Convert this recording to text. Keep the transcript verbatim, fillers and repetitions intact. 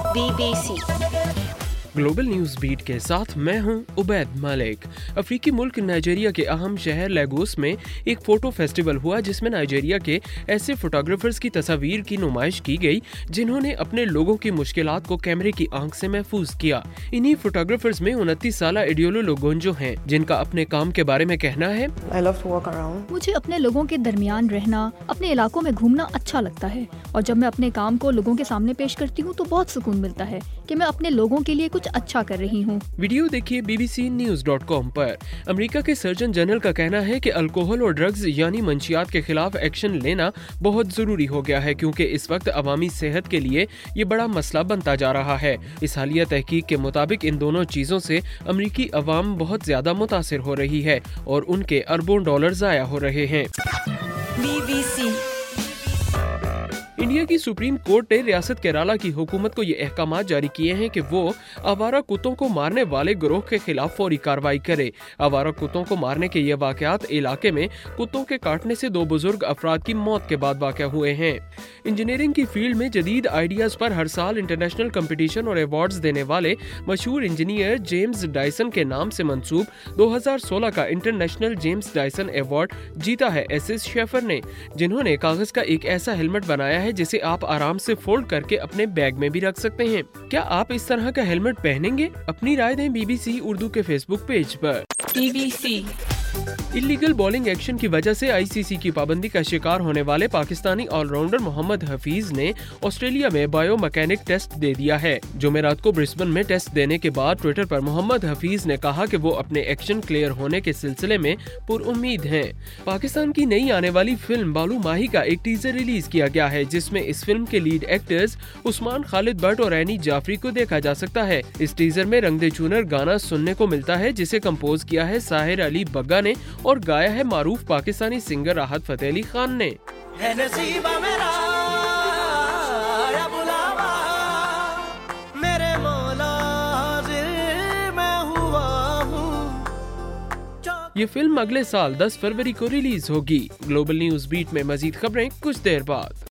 Be B C global news beat کے ساتھ میں ہوں عبید مالک۔ افریقی ملک نائجیریا کے اہم شہر لیگوس میں ایک فوٹو فیسٹیول ہوا جس میں نائجیریا کے ایسے فوٹوگرافرز کی تصاویر کی نمائش کی گئی جنہوں نے اپنے لوگوں کی مشکلات کو کیمرے کی آنکھ سے محفوظ کیا۔ انہی فوٹوگرافرز میں انتیس سالہ ایڈیولو لوگونجو ہیں جن کا اپنے کام کے بارے میں کہنا ہے، مجھے اپنے لوگوں کے درمیان رہنا، اپنے علاقوں میں گھومنا اچھا لگتا ہے، اور جب میں اپنے کام کو لوگوں کے سامنے پیش کرتی ہوں تو بہت سکون ملتا ہے کہ میں اپنے لوگوں کے لیے کچھ اچھا کر رہی ہوں۔ ویڈیو دیکھیے B B C news dot com پر۔ امریکہ کے سرجن جنرل کا کہنا ہے کہ الکوہل اور ڈرگز یعنی منشیات کے خلاف ایکشن لینا بہت ضروری ہو گیا ہے کیونکہ اس وقت عوامی صحت کے لیے یہ بڑا مسئلہ بنتا جا رہا ہے۔ اس حالیہ تحقیق کے مطابق ان دونوں چیزوں سے امریکی عوام بہت زیادہ متاثر ہو رہی ہے اور ان کے اربوں ڈالر ضائع ہو رہے ہیں۔ بی بی سی انڈیا کی سپریم کورٹ نے ریاست کیرالہ کی حکومت کو یہ احکامات جاری کیے ہیں کہ وہ آوارہ کتوں کو مارنے والے گروہ کے خلاف فوری کارروائی کرے۔ آوارہ کتوں کو مارنے کے یہ واقعات علاقے میں کتوں کے کاٹنے سے دو بزرگ افراد کی موت کے بعد واقع ہوئے ہیں۔ انجینئرنگ کی فیلڈ میں جدید آئیڈیاز پر ہر سال انٹرنیشنل کمپٹیشن اور ایوارڈز دینے والے مشہور انجینئر جیمز ڈائسن کے نام سے منسوب دو ہزار سولہ کا انٹرنیشنل جیمز ڈائسن ایوارڈ جیتا ہے ایس ایس شیفر نے، جنہوں نے کاغذ کا ایک ایسا ہیلمٹ بنایا ہے جسے آپ آرام سے فولڈ کر کے اپنے بیگ میں بھی رکھ سکتے ہیں۔ کیا آپ اس طرح کا ہیلمٹ پہنیں گے؟ اپنی رائے دیں بی بی سی اردو کے فیس بک پیج پر۔ B B C illegal bowling action کی وجہ سے آئی سی سی کی پابندی کا شکار ہونے والے پاکستانی آل راؤنڈر محمد حفیظ نے آسٹریلیا میں بایو میکینک ٹیسٹ دے دیا ہے۔ جمعرات کو برسبن میں ٹیسٹ دینے کے بعد ٹویٹر پر محمد حفیظ نے کہا کہ وہ اپنے ایکشن کلیئر ہونے کے سلسلے میں پر امید ہیں۔ پاکستان کی نئی آنے والی فلم بالو ماہی کا ایک ٹیزر ریلیز کیا گیا ہے جس میں اس فلم کے لیڈ ایکٹرز عثمان خالد بٹ اور اینی جعفری کو دیکھا جا سکتا ہے۔ اس ٹیزر میں رنگ دے چونر گانا سننے کو ملتا ہے جسے کمپوز کیا ہے ساحر علی بگا نے اور گایا ہے معروف پاکستانی سنگر راحت فتح علی خان نے۔ یہ فلم اگلے سال دس فروری کو ریلیز ہوگی۔ گلوبل نیوز بیٹ میں مزید خبریں کچھ دیر بعد۔